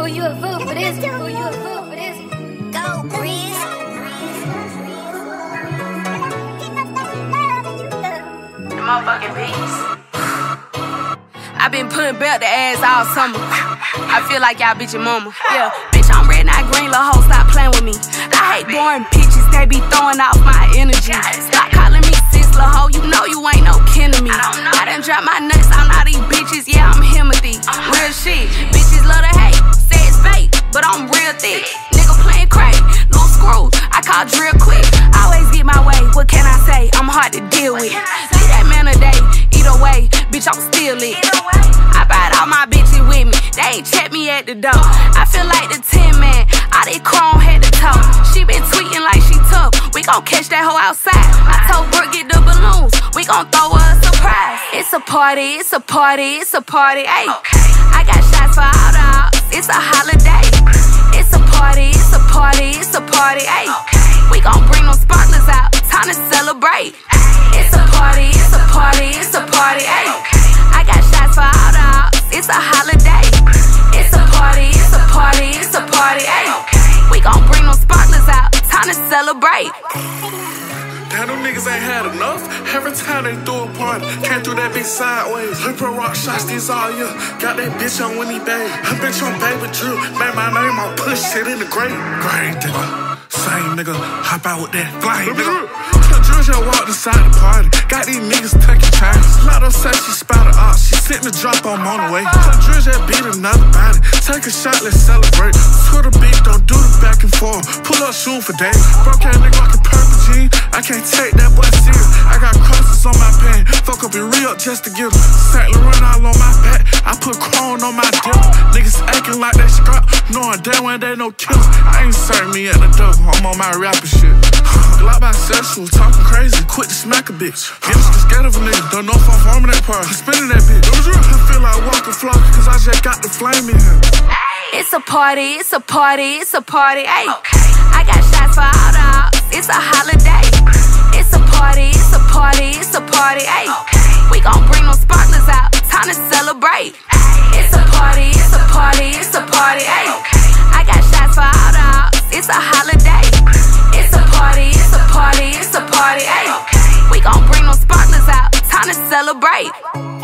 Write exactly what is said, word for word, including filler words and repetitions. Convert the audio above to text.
you a fool for this. Pull you a fool for this. Go, Breeze. The motherfucking beast. I been putting belt to ass all summer. I feel like y'all bitch your mama. Yeah, bitch, I'm red, not green, lil' hoe, stop playing with me. I hate boring bitches, they be throwing off my energy. Stop calling me sis, lil' hoe, you know you ain't no kin to me. I done dropped my nuts on all these bitches, yeah, I'm Timothy. Real shit, bitches love to hate, say it's fake, but I'm real thick. Nigga playing crazy, loose screws, I call drill quick. Always get my way, what can I say? I'm hard to deal with. Leave that man a day, either way, bitch, I'm still lit. I brought all my bitches with me, they ain't check me at the door. I feel like the Tin Man, all they chrome head to toe. She been tweeting like she tough, we gon' catch that hoe outside. I told Brooke get the balloons, we gon' throw her a surprise. It's a party, it's a party, it's a party, ayy. I got shots for all the ops, it's a holiday. It's a party, it's a party, it's a party, ayy. We gon' bring them sparklers out, time to celebrate. It's a party, it's a party, it's a party, ayy. I got shots for all the ops, it's a holiday. It's a party, it's a party, it's a party, ayy. We gon' bring them sparklers out, time to celebrate. Damn, them niggas ain't had enough. Every time they threw a party, came through that bitch sideways. Her pro rock shots this all year. Got that bitch on Winnie Bay. Her bitch on Baby Drew. Made my name on push shit in the grave. Great nigga. Same nigga. Hop out with that flame nigga. Just walked inside the party. Got these niggas taking chains. Lotto said she spotted up. She sitting the drop on on the way. Drill just beat another body. Take a shot, let's celebrate. To the beat, don't do the back and forth. Pull up, shoot for days. Broke that nigga like a purple jean. I can't take that boy serious. I got crosses on my pen. Fuck up and re-up just to get them. Saint Laurent all on my back. I put chrome on my dip. Niggas acting like they scrap. Knowing damn when they no killers. I ain't serving me at the door. I'm on my rapper shit. Glock bisexual, talking crazy, quit to smack a bitch. Gangsta scared of a nigga, don't know if I'm farming that part. I'm spinning that bitch. I feel like walking flock, cause I just got the flame in here. It's a party, it's a party, it's a party, ayy. I got shots for all the ops, it's a holiday. It's a party, it's a party, it's a party, ayy. We gon' bring them sparklers out, time to celebrate. It's a party, it's a party, it's a party, ayy. I got shots for all the ops, it's a holiday. It's a party, it's a party, it's a party, ayy. We gon' bring them sparklers out, time to celebrate.